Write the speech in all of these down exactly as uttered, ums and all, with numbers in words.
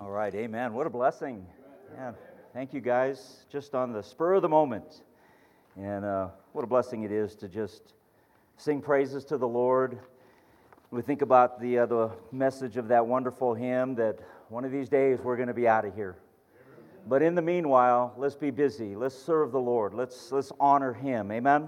All right, amen. What a blessing. Yeah, thank you guys, just on the spur of the moment. And uh, what a blessing it is to just sing praises to the Lord. We think about the, uh, the message of that wonderful hymn that one of these days we're going to be out of here. But in the meanwhile, let's be busy. Let's serve the Lord. Let's, let's honor Him. Amen?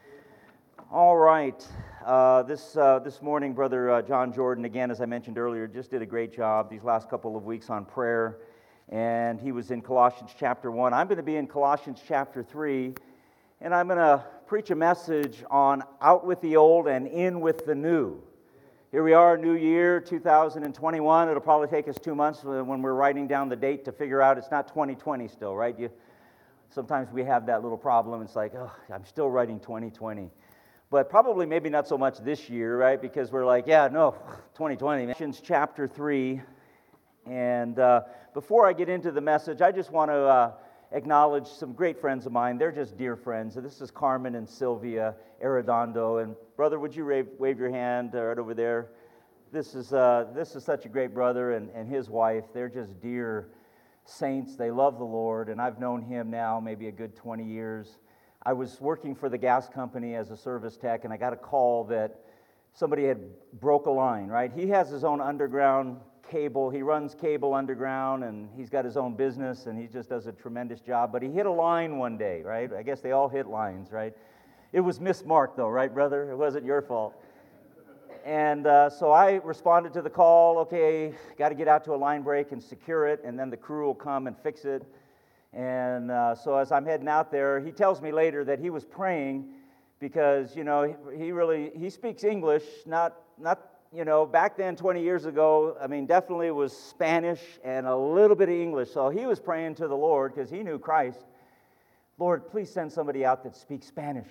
All right. Uh, this uh, this morning, Brother uh, John Jordan, again, as I mentioned earlier, just did a great job these last couple of weeks on prayer. And he was in Colossians chapter one. I'm going to be in Colossians chapter three. And I'm going to preach a message on out with the old and in with the new. Here we are, new year, two thousand twenty-one. It'll probably take us two months when we're writing down the date to figure out it's not twenty twenty still, right? You, sometimes we have that little problem. It's like, oh, I'm still writing twenty twenty. But probably maybe not so much this year, right? Because we're like, yeah, no, twenty twenty. Colossians chapter three. And uh, before I get into the message, I just want to uh, acknowledge some great friends of mine. They're just dear friends. This is Carmen and Sylvia Arredondo. And brother, would you wave, wave your hand right over there? This is uh, this is such a great brother and, and his wife. They're just dear saints. They love the Lord. And I've known him now maybe a good twenty years. I was working for the gas company as a service tech, and I got a call that somebody had broke a line, right? He has his own underground cable. He runs cable underground, and he's got his own business, and he just does a tremendous job. But he hit a line one day, right? I guess they all hit lines, right? It was mismarked, though, right, brother? It wasn't your fault. And uh, so I responded to the call. Okay, got to get out to a line break and secure it, and then the crew will come and fix it. And uh, so as I'm heading out there, he tells me later that he was praying because, you know, he, he really, he speaks English, not, not, you know, back then twenty years ago, I mean, definitely was Spanish and a little bit of English. So he was praying to the Lord because he knew Christ. Lord, please send somebody out that speaks Spanish.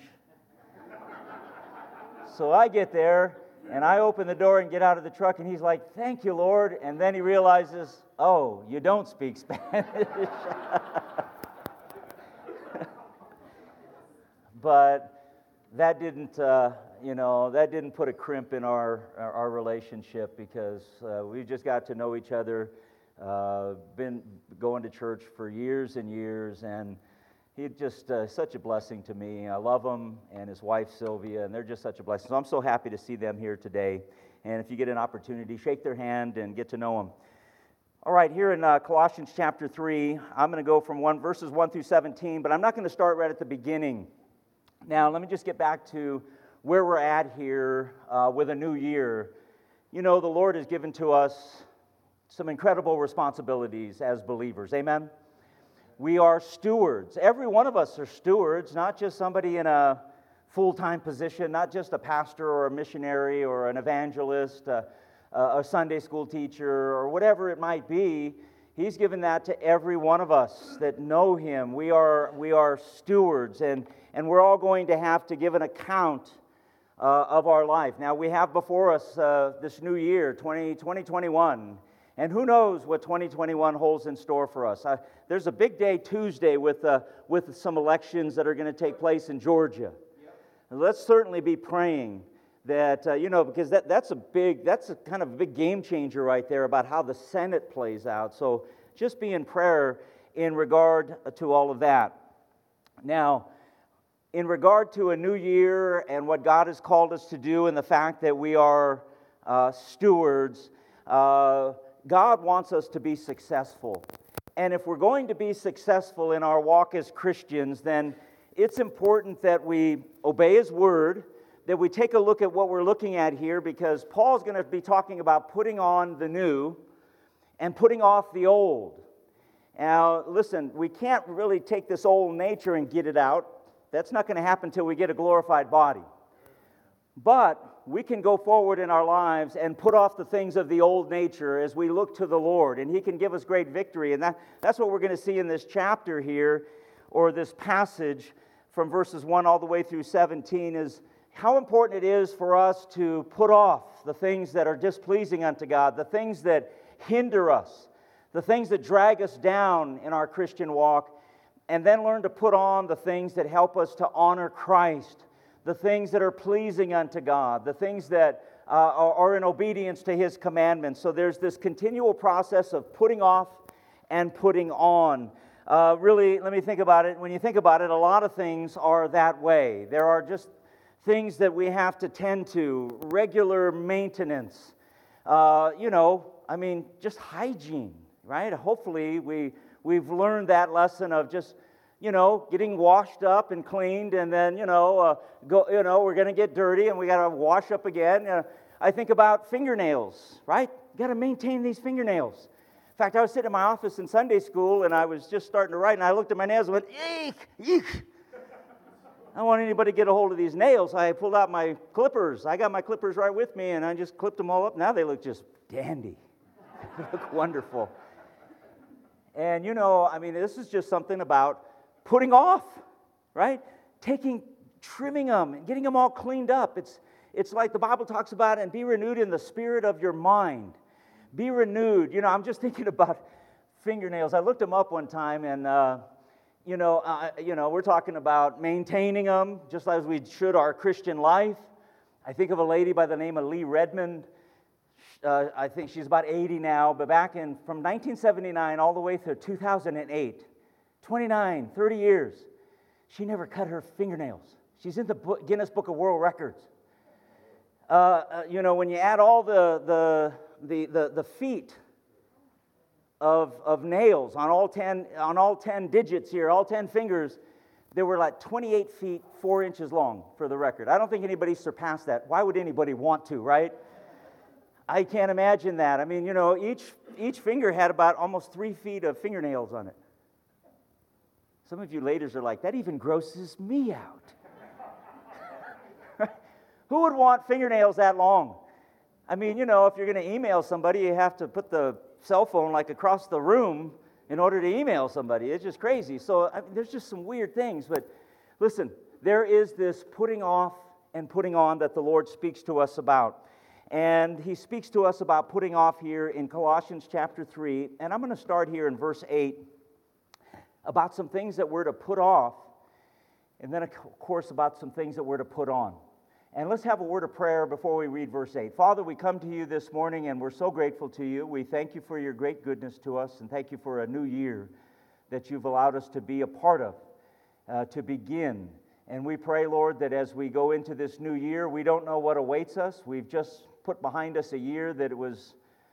So I get there and I open the door and get out of the truck and he's like, thank you, Lord. And then he realizes, oh, you don't speak Spanish. But that didn't, uh, you know, that didn't put a crimp in our our, our relationship because uh, we just got to know each other. Uh, been going to church for years and years, and he's just uh, such a blessing to me. I love him and his wife Sylvia, and they're just such a blessing. So I'm so happy to see them here today. And if you get an opportunity, shake their hand and get to know them. All right, here in uh, Colossians chapter three, I'm going to go from one verses one through seventeen, but I'm not going to start right at the beginning. Now, let me just get back to where we're at here uh, with a new year. You know, the Lord has given to us some incredible responsibilities as believers. Amen? We are stewards. Every one of us are stewards, not just somebody in a full-time position, not just a pastor or a missionary or an evangelist, uh, a Sunday school teacher, or whatever it might be. He's given that to every one of us that know Him. We are we are stewards, and, and we're all going to have to give an account uh, of our life. Now, we have before us uh, this new year, twenty twenty-one, and who knows what twenty twenty-one holds in store for us. I, there's a big day Tuesday with, uh, with some elections that are going to take place in Georgia. And let's certainly be praying that, uh, you know, because that, that's a big, that's a kind of a big game changer right there about how the Senate plays out. So just be in prayer in regard to all of that. Now, in regard to a new year and what God has called us to do and the fact that we are uh, stewards, uh, God wants us to be successful. And if we're going to be successful in our walk as Christians, then it's important that we obey His Word, that we take a look at what we're looking at here, because Paul's going to be talking about putting on the new and putting off the old. Now, listen, we can't really take this old nature and get it out. That's not going to happen until we get a glorified body. But we can go forward in our lives and put off the things of the old nature as we look to the Lord, and He can give us great victory. And that, that's what we're going to see in this chapter here, or this passage from verses one all the way through seventeen, is how important it is for us to put off the things that are displeasing unto God, the things that hinder us, the things that drag us down in our Christian walk, and then learn to put on the things that help us to honor Christ, the things that are pleasing unto God, the things that uh, are, are in obedience to His commandments. So there's this continual process of putting off and putting on. Uh, really, let me think about it. When you think about it, a lot of things are that way. There are just things that we have to tend to, regular maintenance. Uh, you know, I mean, just hygiene, right? Hopefully we, we've learned that lesson of just, you know, getting washed up and cleaned, and then, you know, uh, go, you know, we're going to get dirty and we got to wash up again. Uh, I think about fingernails, right? You got to maintain these fingernails. In fact, I was sitting in my office in Sunday school, and I was just starting to write, and I looked at my nails and went, eek, eek. I don't want anybody to get a hold of these nails. I pulled out my clippers. I got my clippers right with me, and I just clipped them all up. Now they look just dandy. They look wonderful. And, you know, I mean, this is just something about putting off, right? Taking, trimming them, and getting them all cleaned up. It's, it's like the Bible talks about, and be renewed in the spirit of your mind. Be renewed. You know, I'm just thinking about fingernails. I looked them up one time, and, uh, you know, uh, you know, we're talking about maintaining them, just as we should our Christian life. I think of a lady by the name of Lee Redmond. Uh, I think she's about eighty now, but back in, from nineteen seventy-nine all the way through two thousand eight, twenty-nine, thirty years, she never cut her fingernails. She's in the book, Guinness Book of World Records. Uh, uh, you know, when you add all the the the the, the feet of of nails on all ten on all ten digits here, all ten fingers, they were like twenty-eight feet four inches long for the record. I don't think anybody surpassed that. Why would anybody want to, right? I can't imagine that. I mean, you know, each each finger had about almost three feet of fingernails on it. Some of you ladies are like, that even grosses me out. Who would want fingernails that long? I mean, you know, if you're going to email somebody, you have to put the cell phone like across the room in order to email somebody. It's just crazy. So I mean, there's just some weird things. But listen, there is this putting off and putting on that the Lord speaks to us about. And He speaks to us about putting off here in Colossians chapter three. And I'm going to start here in verse eight about some things that we're to put off. And then, of course, about some things that we're to put on. And let's have a word of prayer before we read verse eight. Father, we come to you this morning, and we're so grateful to you. We thank you for your great goodness to us, and thank you for a new year that you've allowed us to be a part of, uh, to begin. And we pray, Lord, that as we go into this new year, we don't know what awaits us. We've just put behind us a year that it was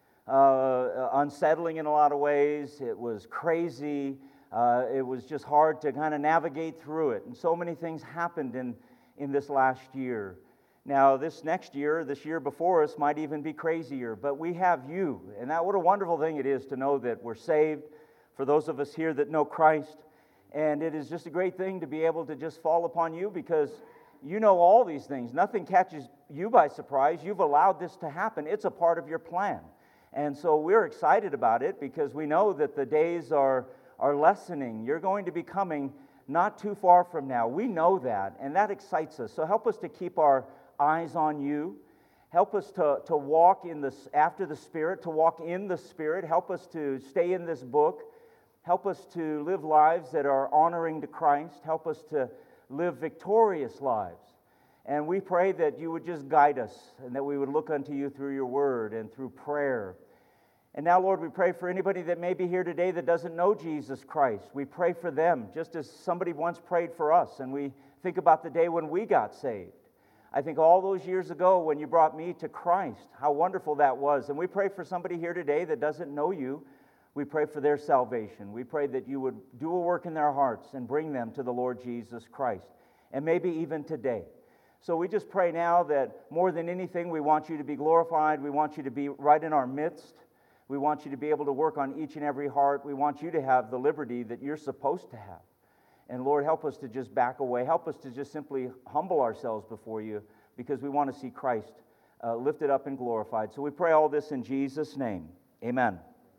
uh, unsettling in a lot of ways. It was crazy. Uh, it was just hard to kind of navigate through it. And so many things happened in, in this last year. Now, this next year, this year before us, might even be crazier. But we have you. And that, what a wonderful thing it is to know that we're saved, for those of us here that know Christ. And it is just a great thing to be able to just fall upon you, because you know all these things. Nothing catches you by surprise. You've allowed this to happen. It's a part of your plan. And so we're excited about it, because we know that the days are, are lessening. You're going to be coming not too far from now. We know that, and that excites us. So help us to keep our eyes on you. Help us to, to walk in this after the Spirit, to walk in the Spirit. Help us to stay in this book. Help us to live lives that are honoring to Christ. Help us to live victorious lives. And we pray that you would just guide us, and that we would look unto you through your word and through prayer. And now, Lord, we pray for anybody that may be here today that doesn't know Jesus Christ. We pray for them, just as somebody once prayed for us. And we think about the day when we got saved. I think all those years ago when you brought me to Christ, how wonderful that was. And we pray for somebody here today that doesn't know you. We pray for their salvation. We pray that you would do a work in their hearts and bring them to the Lord Jesus Christ. And maybe even today. So we just pray now that more than anything, we want you to be glorified. We want you to be right in our midst. We want you to be able to work on each and every heart. We want you to have the liberty that you're supposed to have. And Lord, help us to just back away. Help us to just simply humble ourselves before you, because we want to see Christ uh, lifted up and glorified. So we pray all this in Jesus' name. Amen.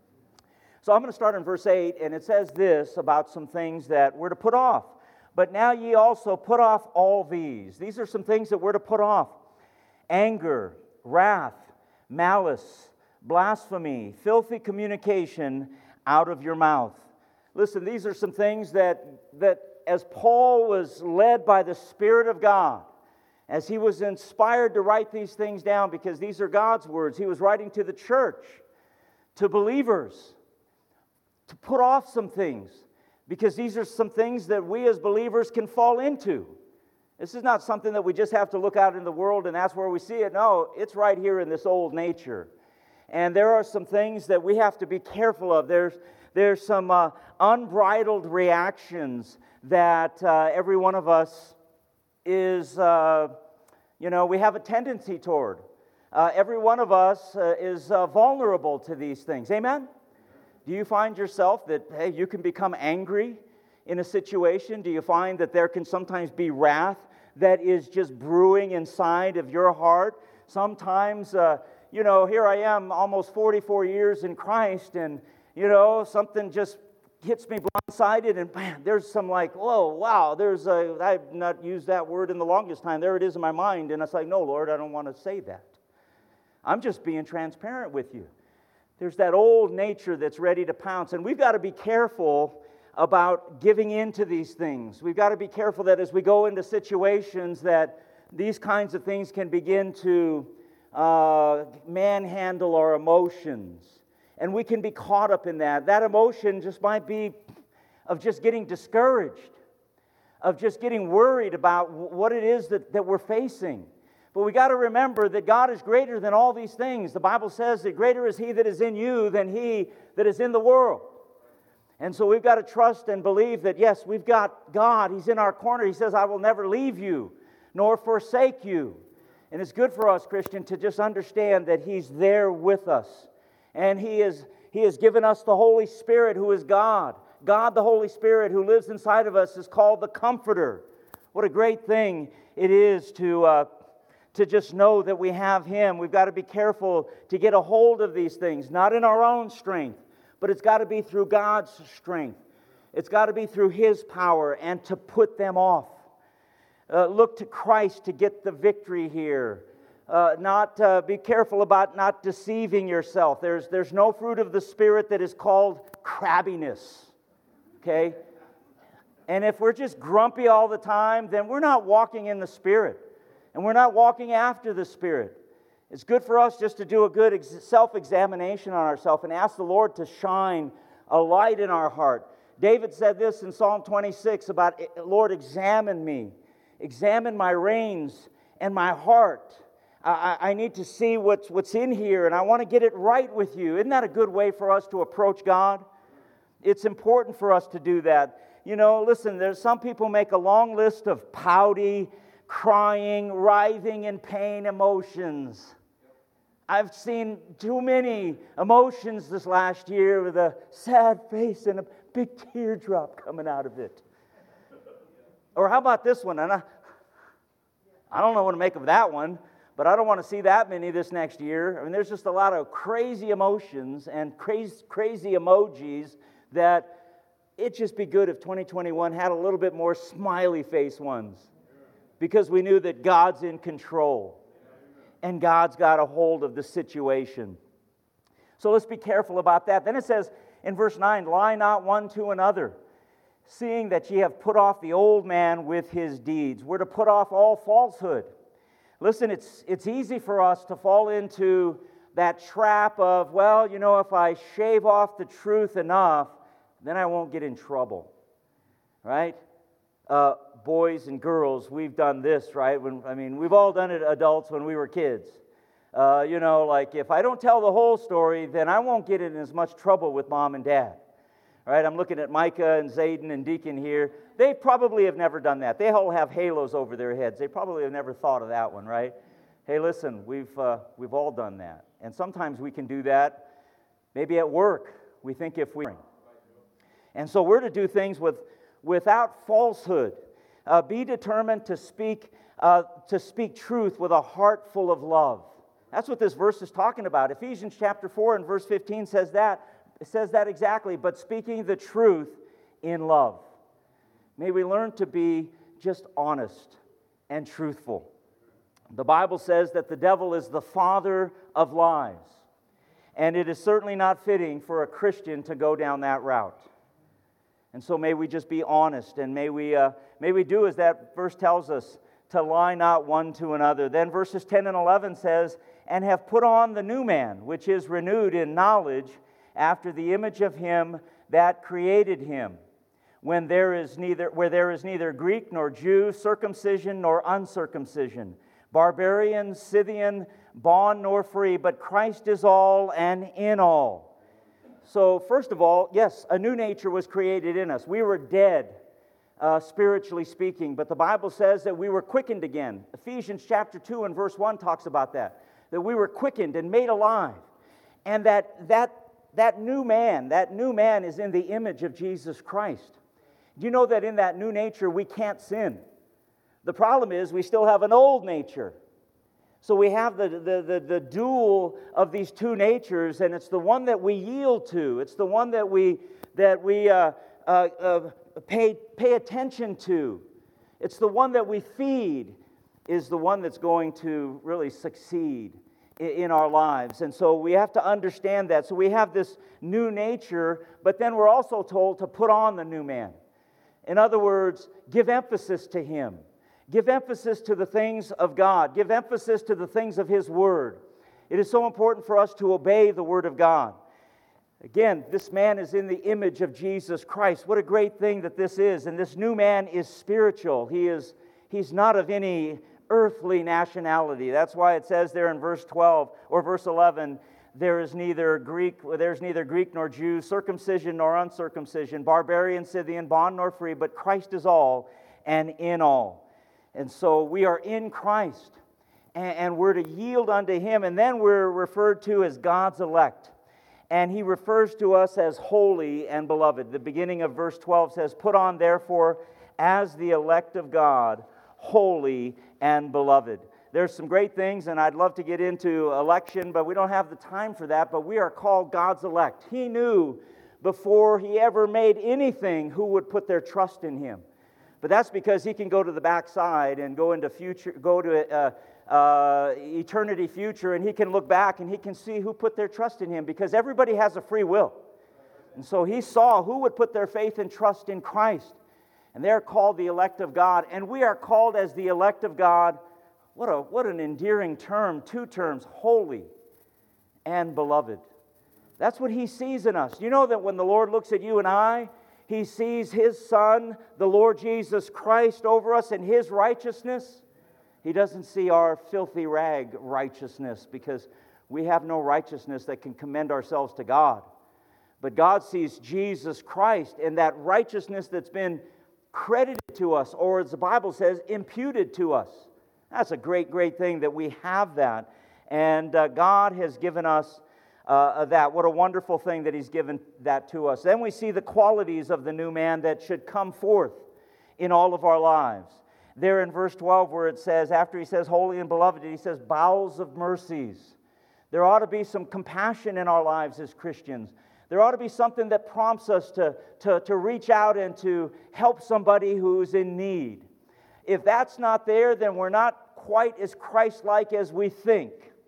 So I'm going to start in verse eight, and it says this about some things that we're to put off. But now ye also put off all these. These are some things that we're to put off. Anger, wrath, malice, blasphemy, filthy communication out of your mouth. Listen, these are some things that, that as Paul was led by the Spirit of God, as he was inspired to write these things down, because these are God's words, he was writing to the church, to believers, to put off some things, because these are some things that we as believers can fall into. This is not something that we just have to look out in the world and that's where we see it. No, it's right here in this old nature. And there are some things that we have to be careful of. There's, there's some uh, unbridled reactions that uh, every one of us is, uh, you know, we have a tendency toward. Uh, every one of us uh, is uh, vulnerable to these things. Amen? Do you find yourself that, hey, you can become angry in a situation? Do you find that there can sometimes be wrath that is just brewing inside of your heart? Sometimes, uh, you know, here I am almost forty-four years in Christ, and, you know, something just hits me blindsided, and man, there's some like, whoa, wow, there's a, I've not used that word in the longest time. There it is in my mind, and it's like, no, Lord, I don't want to say that. I'm just being transparent with you. There's that old nature that's ready to pounce, and we've got to be careful about giving in to these things. We've got to be careful that as we go into situations that these kinds of things can begin to uh, manhandle our emotions, and we can be caught up in that. That emotion just might be of just getting discouraged, of just getting worried about what it is that, that we're facing. But we got to remember that God is greater than all these things. The Bible says that greater is He that is in you than he that is in the world. And so we've got to trust and believe that, yes, we've got God. He's in our corner. He says, I will never leave you nor forsake you. And it's good for us, Christian, to just understand that He's there with us. And He is, He has given us the Holy Spirit, who is God. God, the Holy Spirit, who lives inside of us, is called the Comforter. What a great thing it is to... Uh, to just know that we have Him. We've got to be careful to get a hold of these things, not in our own strength, but it's got to be through God's strength. It's got to be through His power, and to put them off. Uh, look to Christ to get the victory here. Uh, not uh, be careful about not deceiving yourself. There's, there's no fruit of the Spirit that is called crabbiness. Okay? And if we're just grumpy all the time, then we're not walking in the Spirit. And we're not walking after the Spirit. It's good for us just to do a good ex- self-examination on ourselves and ask the Lord to shine a light in our heart. David said this in Psalm twenty-six about, Lord, examine me. Examine my reins and my heart. I, I need to see what's, what's in here, and I want to get it right with you. Isn't that a good way for us to approach God? It's important for us to do that. You know, listen, there's some people make a long list of pouty, crying, writhing in pain emotions. I've seen too many emotions this last year with a sad face and a big teardrop coming out of it. Or how about this one? And I, I don't know what to make of that one, but I don't want to see that many this next year. I mean, there's just a lot of crazy emotions and crazy, crazy emojis that it'd just be good if twenty twenty-one had a little bit more smiley face ones. Because we knew that God's in control and God's got a hold of the situation. So let's be careful about that. Then it says in verse nine, lie not one to another, seeing that ye have put off the old man with his deeds. We're to put off all falsehood. Listen, it's, it's easy for us to fall into that trap of, well, you know, if I shave off the truth enough, then I won't get in trouble, right? Uh, boys and girls, we've done this, right? When, I mean, we've all done it, adults, when we were kids. Uh, you know, like, if I don't tell the whole story, then I won't get in as much trouble with mom and dad. All right, I'm looking at Micah and Zayden and Deacon here. They probably have never done that. They all have halos over their heads. They probably have never thought of that one, right? Hey, listen, we've uh, we've all done that. And sometimes we can do that, maybe at work. We think if we... And so we're to do things with without falsehood. Uh, be determined to speak uh, to speak truth with a heart full of love. That's what this verse is talking about. Ephesians chapter four and verse fifteen says that. It says that exactly, but speaking the truth in love. May we learn to be just honest and truthful. The Bible says that the devil is the father of lies, and it is certainly not fitting for a Christian to go down that route. And so may we just be honest, and may we uh, may we do as that verse tells us, to lie not one to another. Then verses ten and eleven says, and have put on the new man, which is renewed in knowledge after the image of him that created him, when there is neither, where there is neither Greek nor Jew, circumcision nor uncircumcision, barbarian, Scythian, bond nor free, but Christ is all and in all. So first of all, yes, a new nature was created in us. We were dead, uh, spiritually speaking, but the Bible says that we were quickened again. Ephesians chapter two and verse one talks about that, that we were quickened and made alive, and that that that new man, that new man is in the image of Jesus Christ. Do you know that in that new nature we can't sin? The problem is we still have an old nature. So we have the, the, the, the dual of these two natures, and it's the one that we yield to. It's the one that we, that we uh, uh, uh, pay, pay attention to. It's the one that we feed is the one that's going to really succeed in, in our lives. And so we have to understand that. So we have this new nature, but then we're also told to put on the new man. In other words, give emphasis to him. Give emphasis to the things of God. Give emphasis to the things of His Word. It is so important for us to obey the Word of God. Again, this man is in the image of Jesus Christ. What a great thing that this is. And this new man is spiritual. He is, he's not of any earthly nationality. That's why it says there in verse twelve or verse eleven, there is neither Greek, there's neither Greek nor Jew, circumcision nor uncircumcision, barbarian, Scythian, bond nor free, but Christ is all and in all. And so we are in Christ, and we're to yield unto Him, and then we're referred to as God's elect. And He refers to us as holy and beloved. The beginning of verse twelve says, put on therefore as the elect of God, holy and beloved. There's some great things, and I'd love to get into election, but we don't have the time for that, but we are called God's elect. He knew before He ever made anything who would put their trust in Him. But that's because He can go to the backside and go into future, go to uh, uh, eternity future, and He can look back and He can see who put their trust in Him, because everybody has a free will. And so He saw who would put their faith and trust in Christ. And they're called the elect of God, and we are called as the elect of God. What a what an endearing term, two terms, holy and beloved. That's what He sees in us. You know that when the Lord looks at you and I, He sees His Son, the Lord Jesus Christ, over us in His righteousness. He doesn't see our filthy rag righteousness, because we have no righteousness that can commend ourselves to God. But God sees Jesus Christ, and that righteousness that's been credited to us, or as the Bible says, imputed to us. That's a great, great thing that we have that. And uh, God has given us uh, that. What a wonderful thing that He's given that to us. Then we see the qualities of the new man that should come forth in all of our lives. There in verse twelve where it says, after He says holy and beloved, He says bowels of mercies. There ought to be some compassion in our lives as Christians. There ought to be something that prompts us to, to, to reach out and to help somebody who's in need. If that's not there, then we're not quite as Christ-like as we think.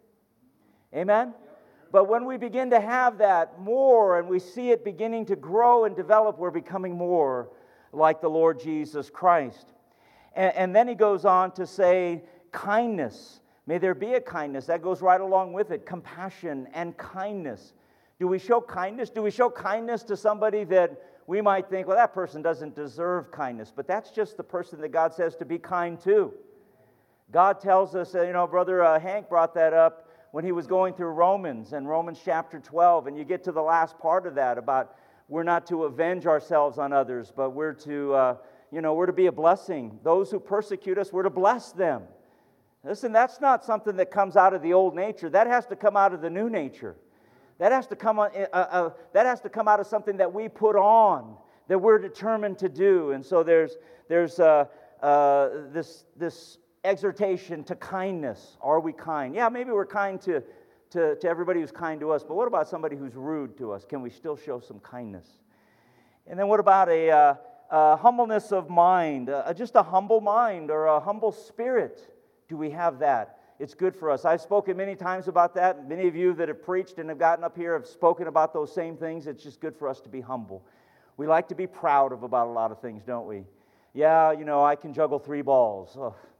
Amen? But when we begin to have that more and we see it beginning to grow and develop, we're becoming more like the Lord Jesus Christ. And, and then He goes on to say kindness. May there be a kindness. That goes right along with it. Compassion and kindness. Do we show kindness? Do we show kindness to somebody that we might think, well, that person doesn't deserve kindness? But that's just the person that God says to be kind to. God tells us, you know, Brother uh, Hank brought that up when he was going through Romans, and Romans chapter twelve, and you get to the last part of that about we're not to avenge ourselves on others, but we're to, uh, you know, we're to be a blessing. Those who persecute us, we're to bless them. Listen, that's not something that comes out of the old nature. That has to come out of the new nature. That has to come, uh, uh, that has to come out of something that we put on, that we're determined to do. And so there's there's uh, uh, this this exhortation to kindness. Are we kind? Yeah, maybe we're kind to, to, to everybody who's kind to us, but what about somebody who's rude to us? Can we still show some kindness? And then what about a, uh, a humbleness of mind, uh, just a humble mind or a humble spirit? Do we have that? It's good for us. I've spoken many times about that. Many of you that have preached and have gotten up here have spoken about those same things. It's just good for us to be humble. We like to be proud of about a lot of things, don't we? Yeah, you know, I can juggle three balls. Oh,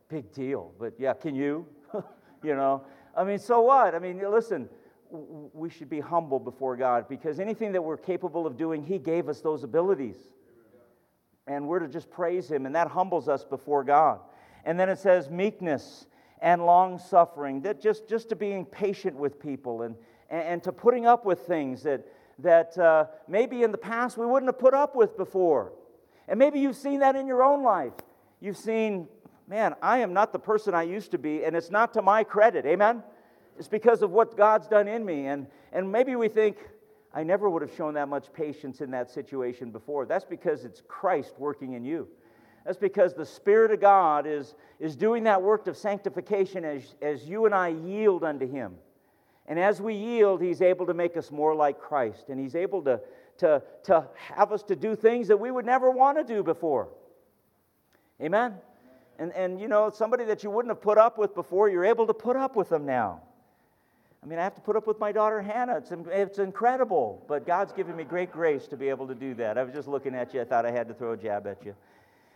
big deal. But yeah, can you? You know, I mean, so what? I mean, listen, w- we should be humble before God, because anything that we're capable of doing, He gave us those abilities. And we're to just praise Him, and that humbles us before God. And then it says meekness and long-suffering, that just, just to being patient with people and, and, and to putting up with things that, that uh, maybe in the past we wouldn't have put up with before. And maybe you've seen that in your own life. You've seen, man, I am not the person I used to be, and it's not to my credit, amen? It's because of what God's done in me. And, and maybe we think, I never would have shown that much patience in that situation before. That's because it's Christ working in you. That's because the Spirit of God is, is doing that work of sanctification as, as you and I yield unto Him. And as we yield, He's able to make us more like Christ. And He's able to, to, to have us to do things that we would never want to do before. Amen? And, and, you know, somebody that you wouldn't have put up with before, you're able to put up with them now. I mean, I have to put up with my daughter Hannah. It's, it's incredible. But God's given me great grace to be able to do that. I was just looking at you. I thought I had to throw a jab at you.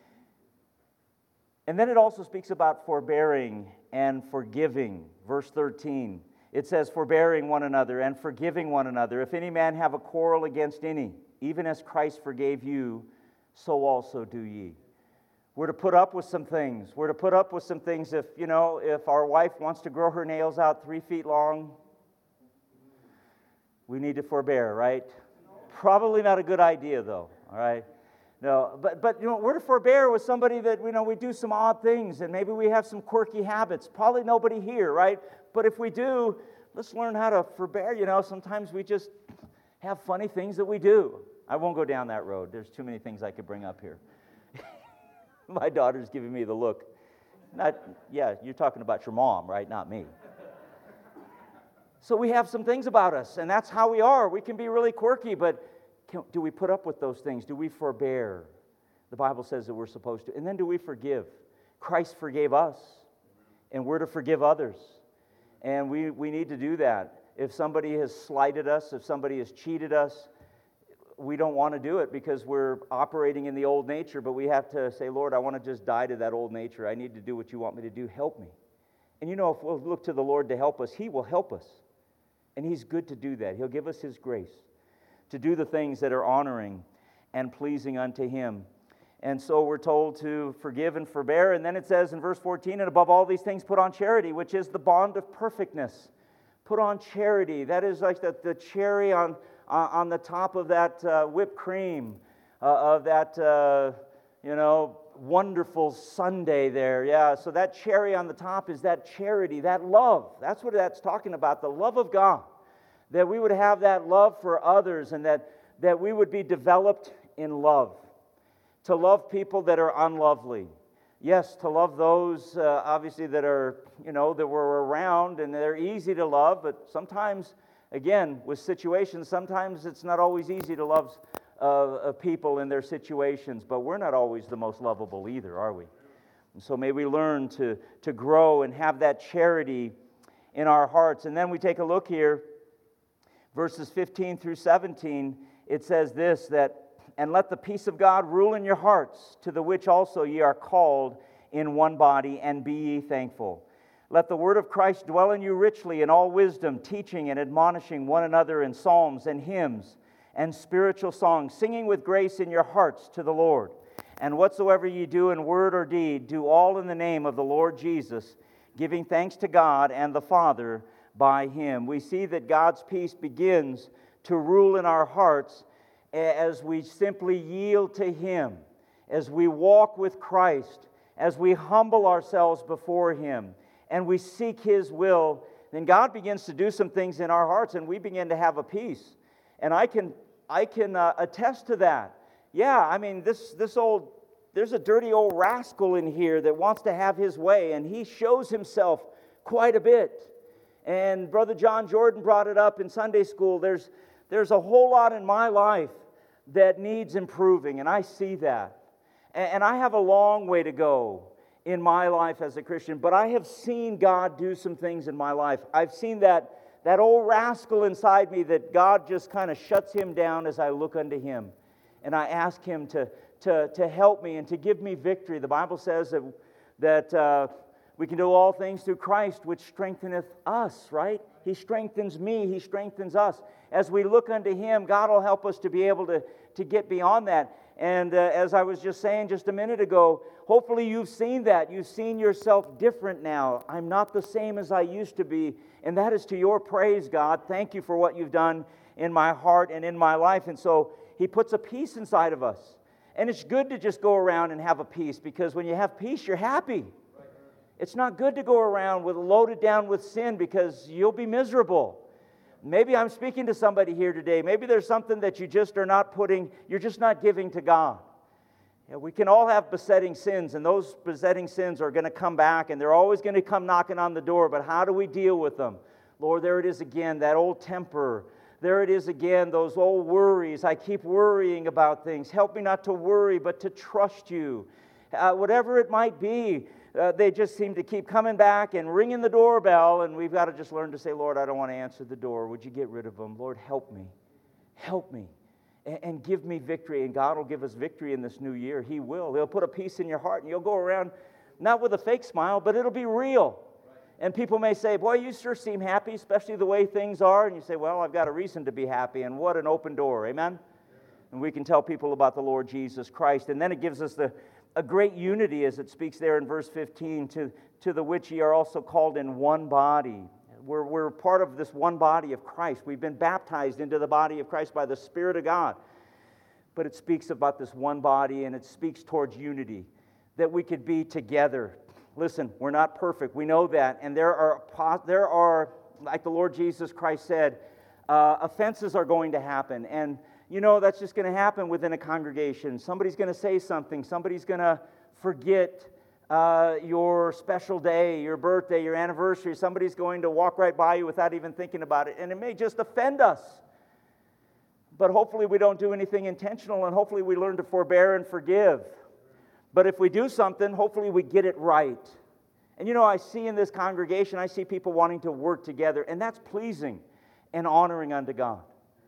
And then it also speaks about forbearing and forgiving. Verse thirteen. It says, forbearing one another and forgiving one another. If any man have a quarrel against any, even as Christ forgave you, so also do ye. We're to put up with some things. We're to put up with some things if, you know, if our wife wants to grow her nails out three feet long, we need to forbear, right? Probably not a good idea, though, all right? No, but, but you know, we're to forbear with somebody that, you know, we do some odd things, and maybe we have some quirky habits. Probably nobody here, right? But if we do, let's learn how to forbear. You know, sometimes we just have funny things that we do. I won't go down that road. There's too many things I could bring up here. My daughter's giving me the look. Not, yeah, you're talking about your mom, right? Not me. So we have some things about us, and that's how we are. We can be really quirky, but can, do we put up with those things? Do we forbear? The Bible says that we're supposed to. And then do we forgive? Christ forgave us, and we're to forgive others. And we, we need to do that. If somebody has slighted us, if somebody has cheated us, we don't want to do it because we're operating in the old nature, but we have to say, Lord, I want to just die to that old nature. I need to do what you want me to do. Help me. And you know, if we'll look to the Lord to help us, He will help us. And He's good to do that. He'll give us His grace to do the things that are honoring and pleasing unto Him. And so we're told to forgive and forbear. And then it says in verse fourteen, and above all these things put on charity, which is the bond of perfectness. Put on charity. That is like the, the cherry on, uh, on the top of that uh, whipped cream, uh, of that, uh, you know, wonderful sundae there. Yeah, so that cherry on the top is that charity, that love. That's what that's talking about, the love of God. That we would have that love for others, and that, that we would be developed in love. To love people that are unlovely. Yes, to love those, uh, obviously, that are, you know, that we're around, and they're easy to love, but sometimes, again, with situations, sometimes it's not always easy to love uh, people in their situations, but we're not always the most lovable either, are we? And so may we learn to, to grow and have that charity in our hearts. And then we take a look here, verses fifteen through seventeen, it says this, that, and let the peace of God rule in your hearts, to the which also ye are called in one body, and be ye thankful. Let the word of Christ dwell in you richly in all wisdom, teaching and admonishing one another in psalms and hymns and spiritual songs, singing with grace in your hearts to the Lord. And whatsoever ye do in word or deed, do all in the name of the Lord Jesus, giving thanks to God and the Father by Him. We see that God's peace begins to rule in our hearts as we simply yield to Him, as we walk with Christ, as we humble ourselves before Him, and we seek His will, then God begins to do some things in our hearts, and we begin to have a peace. And I can I can uh, attest to that. Yeah, I mean, this this old, there's a dirty old rascal in here that wants to have his way, and he shows himself quite a bit. And Brother John Jordan brought it up in Sunday school. There's There's a whole lot in my life that needs improving, and I see that. And I have a long way to go in my life as a Christian, but I have seen God do some things in my life. I've seen that, that old rascal inside me that God just kind of shuts him down as I look unto Him. And I ask Him to, to, to help me and to give me victory. The Bible says that, that uh, we can do all things through Christ, which strengtheneth us, right? He strengthens me. He strengthens us. As we look unto Him, God will help us to be able to, to get beyond that. And uh, as I was just saying just a minute ago, hopefully you've seen that. You've seen yourself different now. I'm not the same as I used to be. And that is to your praise, God. Thank you for what you've done in my heart and in my life. And so He puts a peace inside of us. And it's good to just go around and have a peace, because when you have peace, you're happy. It's not good to go around with loaded down with sin, because you'll be miserable. Maybe I'm speaking to somebody here today. Maybe there's something that you just are not putting, you're just not giving to God. You know, we can all have besetting sins, and those besetting sins are going to come back, and they're always going to come knocking on the door. But how do we deal with them? Lord, there it is again, that old temper. There it is again, those old worries. I keep worrying about things. Help me not to worry, but to trust you. Uh, whatever it might be, uh, they just seem to keep coming back and ringing the doorbell, and we've got to just learn to say, Lord, I don't want to answer the door. Would you get rid of them? Lord, help me. Help me. And, and give me victory, and God will give us victory in this new year. He will. He'll put a peace in your heart, and you'll go around not with a fake smile, but it'll be real. And people may say, boy, you sure seem happy, especially the way things are. And you say, well, I've got a reason to be happy. And what an open door. Amen? And we can tell people about the Lord Jesus Christ. And then it gives us the a great unity, as it speaks there in verse fifteen, to, to the which ye are also called in one body. We're, we're part of this one body of Christ. We've been baptized into the body of Christ by the Spirit of God. But it speaks about this one body, and it speaks towards unity, that we could be together. Listen, we're not perfect. We know that. And there are, there are like the Lord Jesus Christ said, uh, offenses are going to happen. And, you know, that's just going to happen within a congregation. Somebody's going to say something. Somebody's going to forget uh, your special day, your birthday, your anniversary. Somebody's going to walk right by you without even thinking about it. And it may just offend us. But hopefully we don't do anything intentional, and hopefully we learn to forbear and forgive. But if we do something, hopefully we get it right. And you know, I see in this congregation, I see people wanting to work together, and that's pleasing and honoring unto God.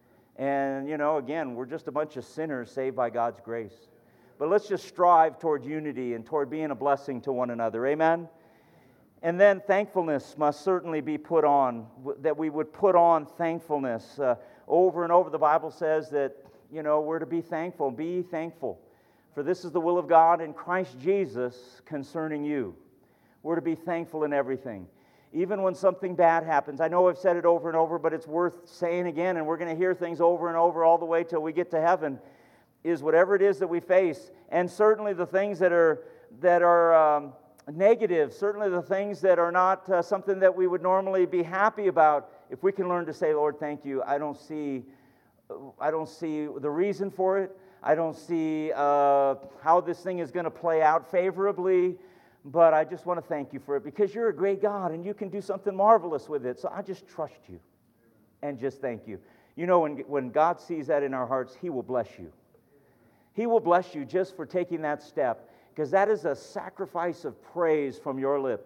And you know, again, we're just a bunch of sinners saved by God's grace. But let's just strive toward unity and toward being a blessing to one another. Amen? And then thankfulness must certainly be put on, that we would put on thankfulness. Uh, over and over the Bible says that, you know, we're to be thankful. Be thankful. For this is the will of God in Christ Jesus concerning you. We're to be thankful in everything. Even when something bad happens. I know I've said it over and over, but it's worth saying again, and we're going to hear things over and over all the way till we get to heaven, is whatever it is that we face, and certainly the things that are that are um, negative, certainly the things that are not uh, something that we would normally be happy about, if we can learn to say, Lord, thank you. I don't see, I don't see the reason for it. I don't see uh, how this thing is going to play out favorably, but I just want to thank you for it, because you're a great God and you can do something marvelous with it. So I just trust you and just thank you. You know, when, when God sees that in our hearts, He will bless you. He will bless you just for taking that step, because that is a sacrifice of praise from your lips.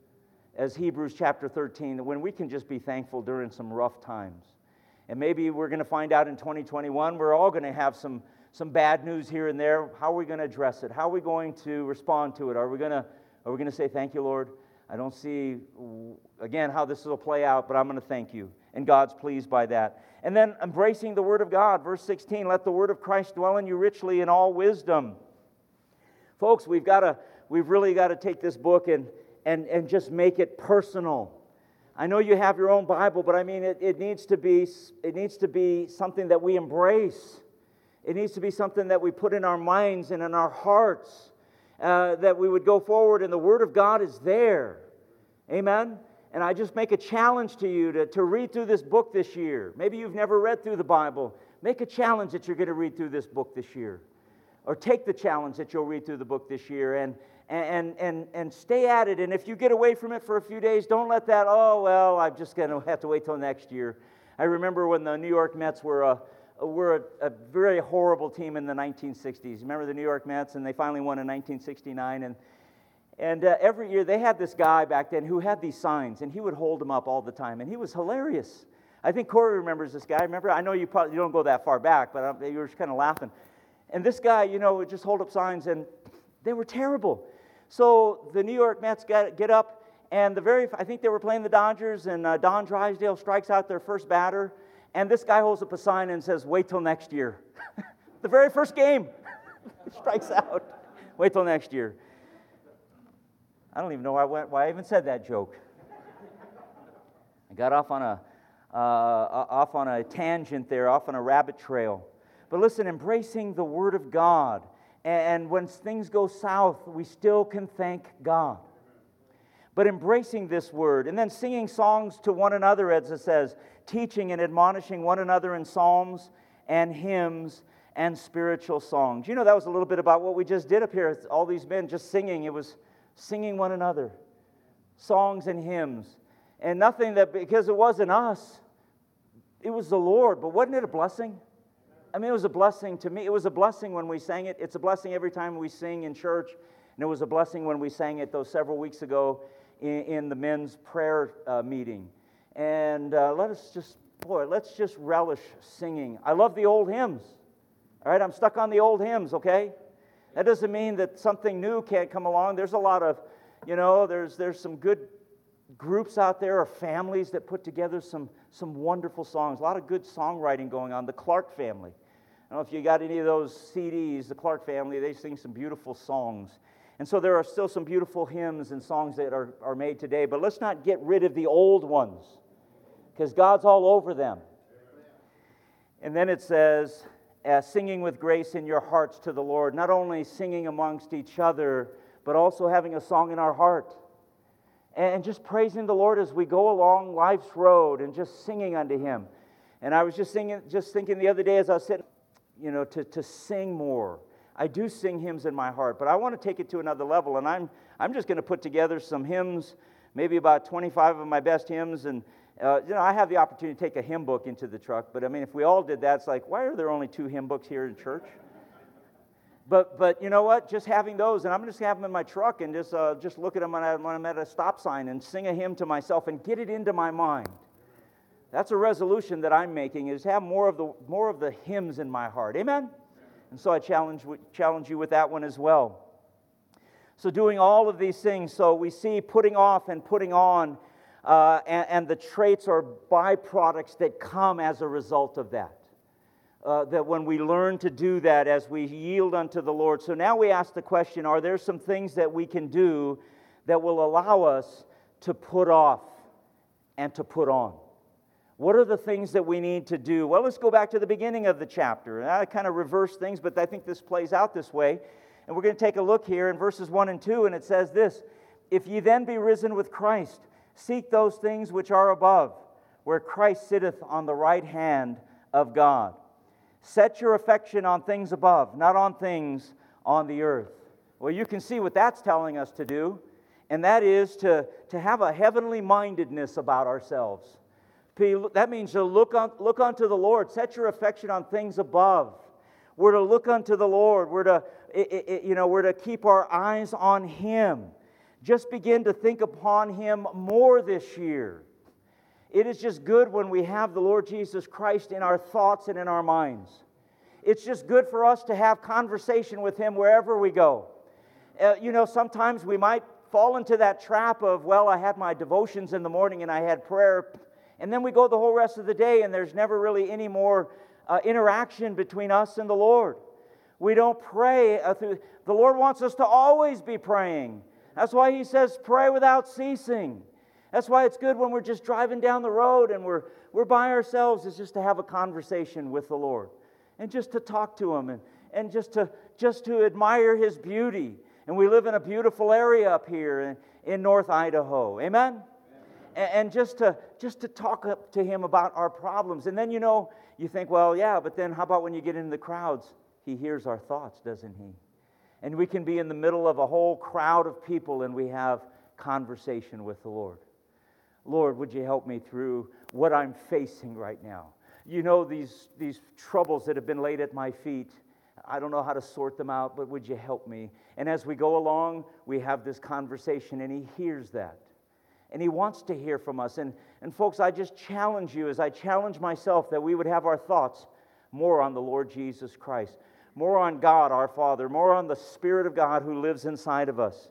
As Hebrews chapter thirteen, when we can just be thankful during some rough times. And maybe we're going to find out in twenty twenty-one, we're all going to have some Some bad news here and there. How are we going to address it? How are we going to respond to it? Are we going to are we going to say, thank you, Lord? I don't see, again, how this will play out, but I'm going to thank you. And God's pleased by that. And then embracing the Word of God. Verse sixteen, let the Word of Christ dwell in you richly in all wisdom. Folks, we've got to, we've really got to take this book and, and, and just make it personal. I know you have your own Bible, but I mean, it, it needs to be, it needs to be something that we embrace. It needs to be something that we put in our minds and in our hearts, uh, that we would go forward, and the Word of God is there. Amen? And I just make a challenge to you to, to read through this book this year. Maybe you've never read through the Bible. Make a challenge that you're going to read through this book this year. Or take the challenge that you'll read through the book this year and, and, and, and stay at it. And if you get away from it for a few days, don't let that, oh, well, I'm just going to have to wait till next year. I remember when the New York Mets were a We're a, a very horrible team in the nineteen sixties. Remember the New York Mets? And they finally won in nineteen sixty-nine. And and uh, every year they had this guy back then who had these signs, and he would hold them up all the time. And he was hilarious. I think Corey remembers this guy. Remember? I know you probably you don't go that far back, but you were just kind of laughing. And this guy, you know, would just hold up signs, and they were terrible. So the New York Mets get, get up, and the very, I think they were playing the Dodgers, and uh, Don Drysdale strikes out their first batter, and this guy holds up a sign and says, wait till next year. The very first game, strikes out. Wait till next year. I don't even know why I, went, why I even said that joke. I got off on a uh, off on a tangent there, off on a rabbit trail. But listen, embracing the Word of God, and when things go south, we still can thank God. But embracing this Word, and then singing songs to one another, as it says, teaching and admonishing one another in psalms and hymns and spiritual songs. You know, that was a little bit about what we just did up here. All these men just singing. It was singing one another, songs and hymns. And nothing that, because it wasn't us, it was the Lord. But wasn't it a blessing? I mean, it was a blessing to me. It was a blessing when we sang it. It's a blessing every time we sing in church. And it was a blessing when we sang it those several weeks ago in, in the men's prayer uh, meeting. And uh, let us just, boy, let's just relish singing. I love the old hymns. All right, I'm stuck on the old hymns, okay? That doesn't mean that something new can't come along. There's a lot of, you know, there's there's some good groups out there or families that put together some, some wonderful songs. A lot of good songwriting going on. The Clark family. I don't know if you got any of those C Ds, the Clark family, they sing some beautiful songs. And so there are still some beautiful hymns and songs that are, are made today. But let's not get rid of the old ones, because God's all over them. And then it says, Uh, singing with grace in your hearts to the Lord, not only singing amongst each other, but also having a song in our heart. And just praising the Lord as we go along life's road and just singing unto Him. And I was just singing, just thinking the other day as I was sitting, you know, to, to sing more. I do sing hymns in my heart, but I want to take it to another level. And I'm I'm just going to put together some hymns, maybe about twenty-five of my best hymns. And Uh, you know, I have the opportunity to take a hymn book into the truck, but I mean, if we all did that, it's like, why are there only two hymn books here in church? But but you know what? Just having those, and I'm just going to have them in my truck and just uh, just look at them when, I, when I'm at a stop sign and sing a hymn to myself and get it into my mind. That's a resolution that I'm making, is have more of the more of the hymns in my heart. Amen? And so I challenge challenge you with that one as well. So doing all of these things, so we see putting off and putting on. Uh, and, and the traits or byproducts that come as a result of that. Uh, that when we learn to do that as we yield unto the Lord. So now we ask the question, are there some things that we can do that will allow us to put off and to put on? What are the things that we need to do? Well, let's go back to the beginning of the chapter. And I kind of reverse things, but I think this plays out this way. And we're going to take a look here in verses one and two, and it says this, if ye then be risen with Christ, seek those things which are above, where Christ sitteth on the right hand of God. Set your affection on things above, not on things on the earth. Well, you can see what that's telling us to do, and that is to, to have a heavenly mindedness about ourselves. That means to look, on, look unto the Lord. Set your affection on things above. We're to look unto the Lord. We're to, it, it, you know, we're to keep our eyes on Him. Just begin to think upon Him more this year. It is just good when we have the Lord Jesus Christ in our thoughts and in our minds. It's just good for us to have conversation with Him wherever we go. Uh, you know, sometimes we might fall into that trap of, well, I had my devotions in the morning and I had prayer, and then we go the whole rest of the day and there's never really any more uh, interaction between us and the Lord. We don't pray. Uh, through, the Lord wants us to always be praying. That's why He says, pray without ceasing. That's why it's good when we're just driving down the road and we're we're by ourselves, is just to have a conversation with the Lord. And just to talk to Him and, and just to just to admire His beauty. And we live in a beautiful area up here in, in North Idaho. Amen? And, and just to just to talk up to Him about our problems. And then, you know, you think, well, yeah, but then how about when you get into the crowds? He hears our thoughts, doesn't He? And we can be in the middle of a whole crowd of people and we have conversation with the Lord. Lord, would you help me through what I'm facing right now? You know these, these troubles that have been laid at my feet. I don't know how to sort them out, but would you help me? And as we go along, we have this conversation and He hears that. And He wants to hear from us. And, and folks, I just challenge you as I challenge myself that we would have our thoughts more on the Lord Jesus Christ. More on God, our Father, more on the Spirit of God who lives inside of us.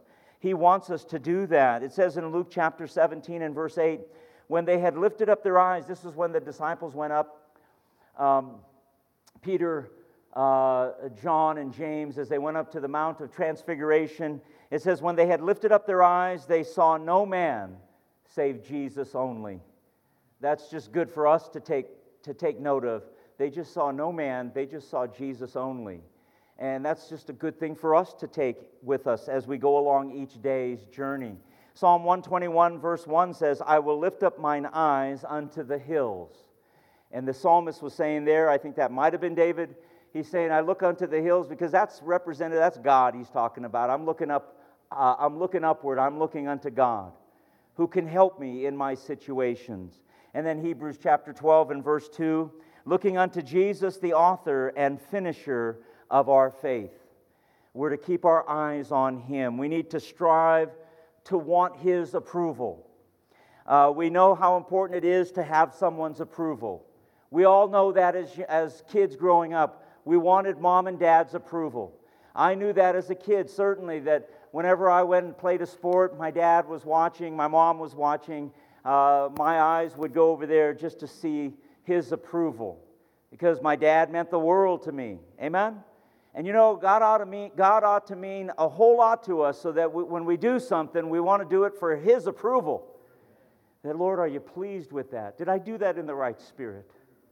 He wants us to do that. It says in Luke chapter seventeen and verse eight, when they had lifted up their eyes, this is when the disciples went up, um, Peter, uh, John, and James, as they went up to the Mount of Transfiguration, it says, when they had lifted up their eyes, they saw no man save Jesus only. That's just good for us to take, to take note of. They just saw no man, they just saw Jesus only. And that's just a good thing for us to take with us as we go along each day's journey. Psalm one twenty-one verse one says, I will lift up mine eyes unto the hills. And the psalmist was saying there, I think that might have been David, he's saying, I look unto the hills, because that's represented, that's God he's talking about. I'm looking up, uh, I'm looking upward, I'm looking unto God, who can help me in my situations. And then Hebrews chapter twelve and verse two, looking unto Jesus, the author and finisher of our faith. We're to keep our eyes on Him. We need to strive to want His approval. Uh, we know how important it is to have someone's approval. We all know that as, as kids growing up, we wanted mom and dad's approval. I knew that as a kid, certainly, that whenever I went and played a sport, my dad was watching, my mom was watching, uh, my eyes would go over there just to see his approval, because my dad meant the world to me. Amen? And you know, God ought to mean, God ought to mean a whole lot to us, so that we, when we do something, we want to do it for His approval. That, Lord, are you pleased with that? Did I do that in the right spirit?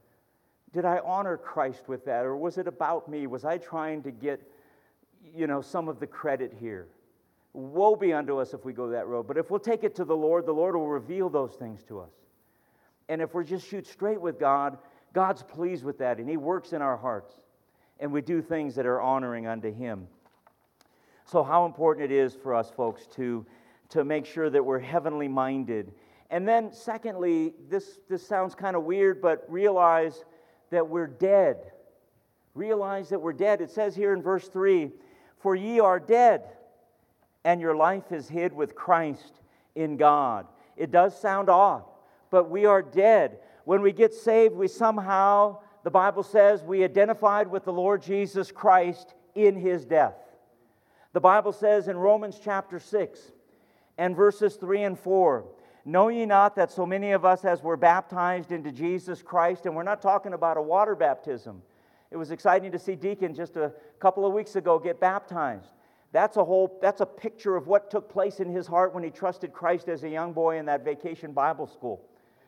Did I honor Christ with that? Or was it about me? Was I trying to get, you know, some of the credit here? Woe be unto us if we go that road. But if we'll take it to the Lord, the Lord will reveal those things to us. And if we're just shoot straight with God, God's pleased with that, and He works in our hearts. And we do things that are honoring unto Him. So how important it is for us, folks, to, to make sure that we're heavenly minded. And then, secondly, this, this sounds kind of weird, but realize that we're dead. Realize that we're dead. It says here in verse three, for ye are dead, and your life is hid with Christ in God. It does sound odd, but we are dead. When we get saved, we somehow, the Bible says, we identified with the Lord Jesus Christ in His death. The Bible says in Romans chapter six and verses three and four, know ye not that so many of us as were baptized into Jesus Christ, and we're not talking about a water baptism. It was exciting to see Deacon just a couple of weeks ago get baptized. That's a whole, that's a picture of what took place in his heart when he trusted Christ as a young boy in that vacation Bible school.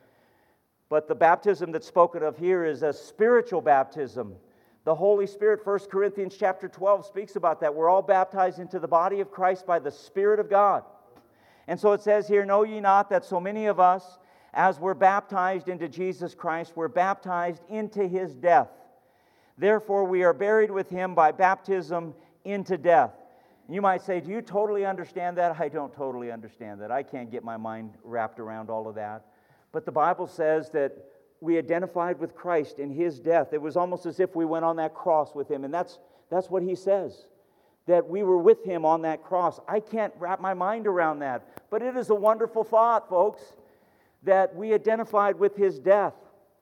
But the baptism that's spoken of here is a spiritual baptism. The Holy Spirit, First Corinthians chapter twelve speaks about that. We're all baptized into the body of Christ by the Spirit of God. And so it says here, know ye not that so many of us, as were baptized into Jesus Christ, were baptized into His death. Therefore we are buried with Him by baptism into death. You might say, do you totally understand that? I don't totally understand that. I can't get my mind wrapped around all of that. But the Bible says that we identified with Christ in His death. It was almost as if we went on that cross with Him. And that's, that's what He says, that we were with Him on that cross. I can't wrap my mind around that. But it is a wonderful thought, folks, that we identified with His death.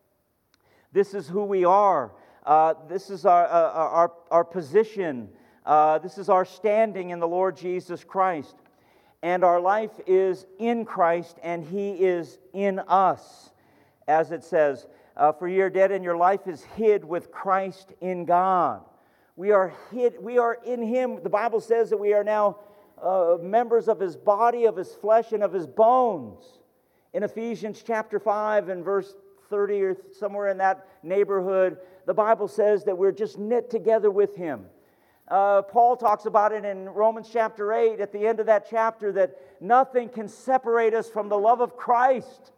This is who we are. Uh, this is our, uh, our, our position. Uh, this is our standing in the Lord Jesus Christ. And our life is in Christ, and He is in us. As it says, uh, for ye are dead, and your life is hid with Christ in God. We are hid, we are in Him. The Bible says that we are now uh, members of His body, of His flesh, and of His bones. In Ephesians chapter five and verse thirty, or somewhere in that neighborhood, the Bible says that we're just knit together with Him. Uh, Paul talks about it in Romans chapter eight, at the end of that chapter, that nothing can separate us from the love of Christ.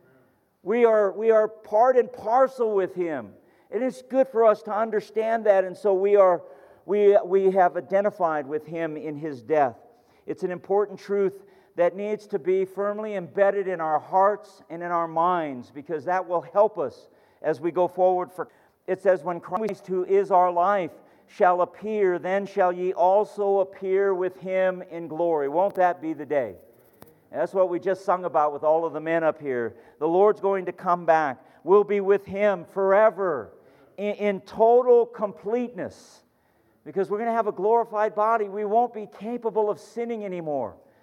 We are, we are part and parcel with Him. And it's good for us to understand that, and so we are we, we have identified with Him in His death. It's an important truth that needs to be firmly embedded in our hearts and in our minds, because that will help us as we go forward. For it says, when Christ, who is our life, shall appear, then shall ye also appear with Him in glory. Won't that be the day? And that's what we just sung about with all of the men up here. The Lord's going to come back. We'll be with Him forever in, in total completeness, because we're going to have a glorified body. We won't be capable of sinning anymore.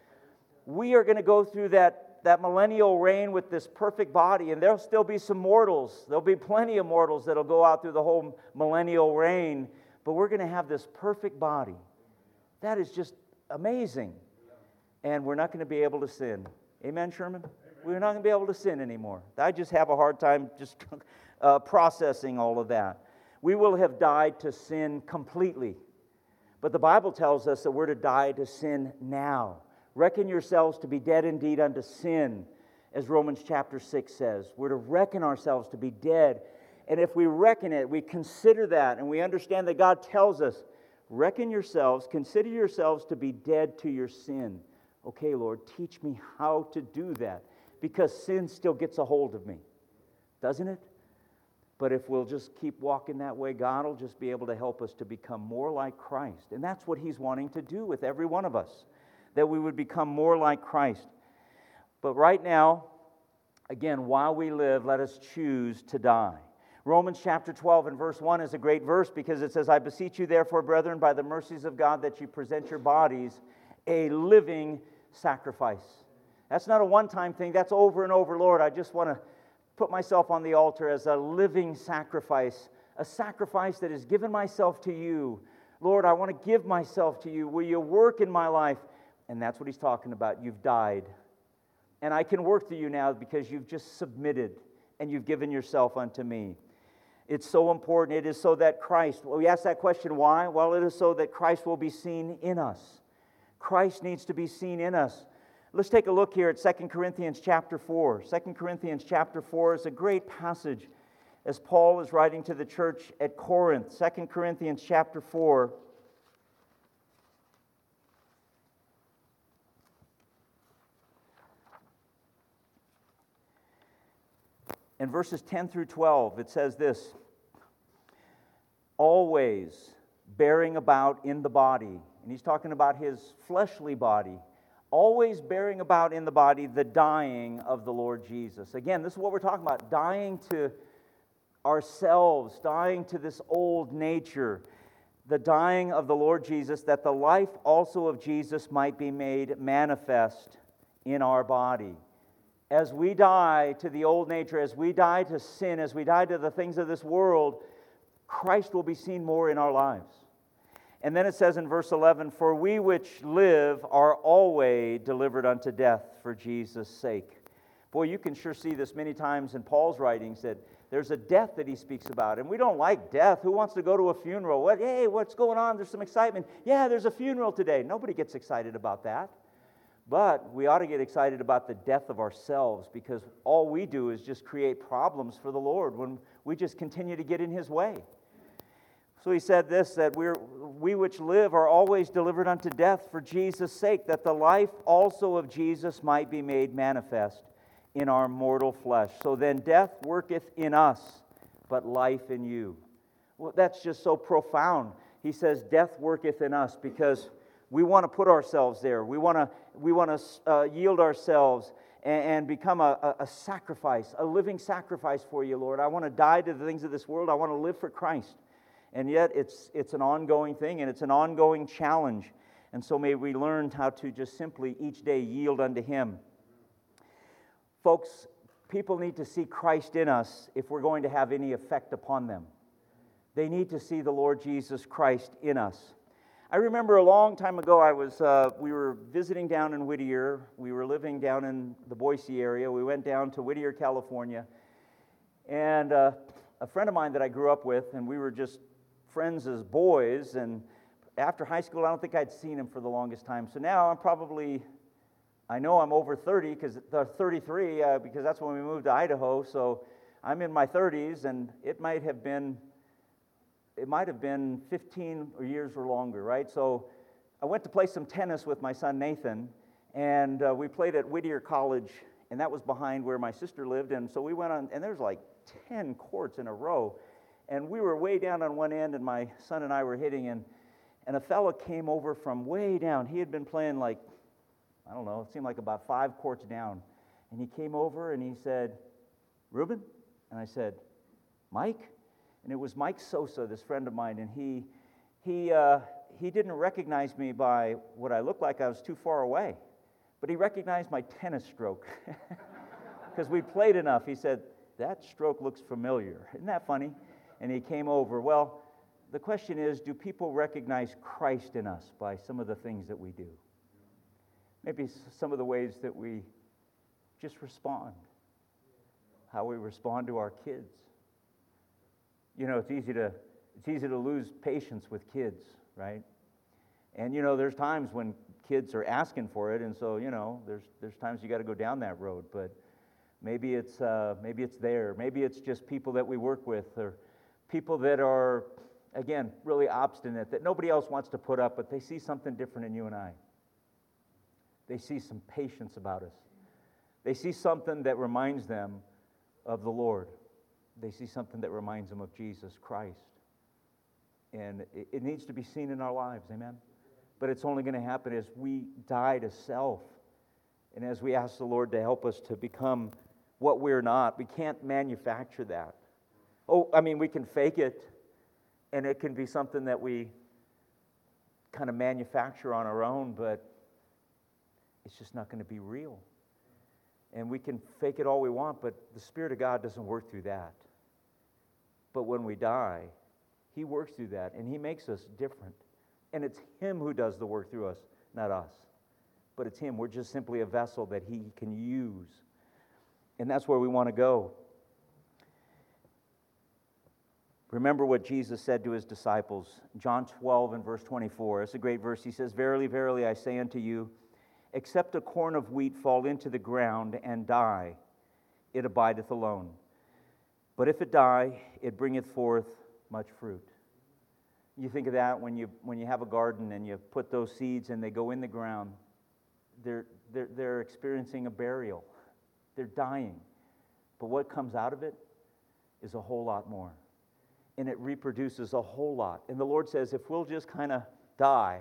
we are going to go through that, that millennial reign with this perfect body, and there'll still be some mortals. There'll be plenty of mortals that'll go out through the whole millennial reign, but we're going to have this perfect body. That is just amazing. And we're not going to be able to sin. Amen, Sherman? Amen. We're not going to be able to sin anymore. I just have a hard time just uh, processing all of that. We will have died to sin completely. But the Bible tells us that we're to die to sin now. Reckon yourselves to be dead indeed unto sin, as Romans chapter six says. We're to reckon ourselves to be dead. And if we reckon it, we consider that, and we understand that God tells us, reckon yourselves, consider yourselves to be dead to your sin. Okay, Lord, teach me how to do that, because sin still gets a hold of me, doesn't it? But if we'll just keep walking that way, God will just be able to help us to become more like Christ. And that's what He's wanting to do with every one of us, that we would become more like Christ. But right now, again, while we live, let us choose to die. Romans chapter twelve and verse one is a great verse because it says, I beseech you therefore, brethren, by the mercies of God, that you present your bodies a living sacrifice. That's not a one-time thing. That's over and over. Lord, I just want to put myself on the altar as a living sacrifice, a sacrifice that has given myself to you. Lord, I want to give myself to you. Will you work in my life? And that's what he's talking about. You've died. And I can work through you now because you've just submitted and you've given yourself unto me. It's so important. It is so that Christ, well, we ask that question, why? Well, it is so that Christ will be seen in us. Christ needs to be seen in us. Let's take a look here at Second Corinthians chapter four. Second Corinthians chapter four is a great passage as Paul is writing to the church at Corinth. Second Corinthians chapter four. In verses ten through twelve, it says this, always bearing about in the body, and he's talking about his fleshly body, always bearing about in the body the dying of the Lord Jesus. Again, this is what we're talking about, dying to ourselves, dying to this old nature, the dying of the Lord Jesus, that the life also of Jesus might be made manifest in our body. As we die to the old nature, as we die to sin, as we die to the things of this world, Christ will be seen more in our lives. And then it says in verse eleven, for we which live are always delivered unto death for Jesus' sake. Boy, you can sure see this many times in Paul's writings that there's a death that he speaks about. And we don't like death. Who wants to go to a funeral? What? Hey, what's going on? There's some excitement. Yeah, there's a funeral today. Nobody gets excited about that. But we ought to get excited about the death of ourselves, because all we do is just create problems for the Lord when we just continue to get in His way. So he said this, that we're, we which live are always delivered unto death for Jesus' sake, that the life also of Jesus might be made manifest in our mortal flesh. So then death worketh in us, but life in you. Well, that's just so profound. He says death worketh in us because we want to put ourselves there. We want to we want to uh, yield ourselves and, and become a, a, a sacrifice, a living sacrifice for you, Lord. I want to die to the things of this world. I want to live for Christ. And yet it's it's an ongoing thing, and it's an ongoing challenge. And so may we learn how to just simply each day yield unto Him. Folks, people need to see Christ in us if we're going to have any effect upon them. They need to see the Lord Jesus Christ in us. I remember a long time ago, I was uh, we were visiting down in Whittier. We were living down in the Boise area. We went down to Whittier, California. And uh, a friend of mine that I grew up with, and we were just friends as boys, and after high school, I don't think I'd seen him for the longest time. So now I'm probably, I know I'm over thirty, because uh, thirty-three, uh, because that's when we moved to Idaho, so I'm in my thirties, and it might have been, it might have been fifteen years or longer, right? So I went to play some tennis with my son Nathan, and uh, we played at Whittier College, and that was behind where my sister lived, and so we went on, and there's like ten courts in a row, and we were way down on one end, and my son and I were hitting, and, and a fella came over from way down. He had been playing like, I don't know, it seemed like about five courts down, and he came over, and he said, Reuben? And I said, Mike? And it was Mike Sosa, this friend of mine, and he he uh, he didn't recognize me by what I looked like. I was too far away. But he recognized my tennis stroke because we played enough. He said, that stroke looks familiar. Isn't that funny? And he came over. Well, the question is, do people recognize Christ in us by some of the things that we do? Maybe some of the ways that we just respond, how we respond to our kids. You know, it's easy to it's easy to lose patience with kids, right? And you know, there's times when kids are asking for it, and so you know, there's there's times you got to go down that road. But maybe it's uh, maybe it's there. Maybe it's just people that we work with, or people that are, again, really obstinate, that nobody else wants to put up, but they see something different in you and I. They see some patience about us. They see something that reminds them of the Lord. They see something that reminds them of Jesus Christ. And it, it needs to be seen in our lives, amen? But it's only going to happen as we die to self and as we ask the Lord to help us to become what we're not. We can't manufacture that. Oh, I mean, we can fake it, and it can be something that we kind of manufacture on our own, but it's just not going to be real. And we can fake it all we want, but the Spirit of God doesn't work through that. But when we die, He works through that, and He makes us different. And it's Him who does the work through us, not us. But it's Him. We're just simply a vessel that He can use. And that's where we want to go. Remember what Jesus said to His disciples. John twelve and verse twenty-four. It's a great verse. He says, "Verily, verily, I say unto you, except a corn of wheat fall into the ground and die, it abideth alone. But if it die, it bringeth forth much fruit." You think of that when you when you have a garden and you put those seeds and they go in the ground. They're they're they're experiencing a burial. They're dying. But what comes out of it is a whole lot more. And it reproduces a whole lot. And the Lord says, if we'll just kind of die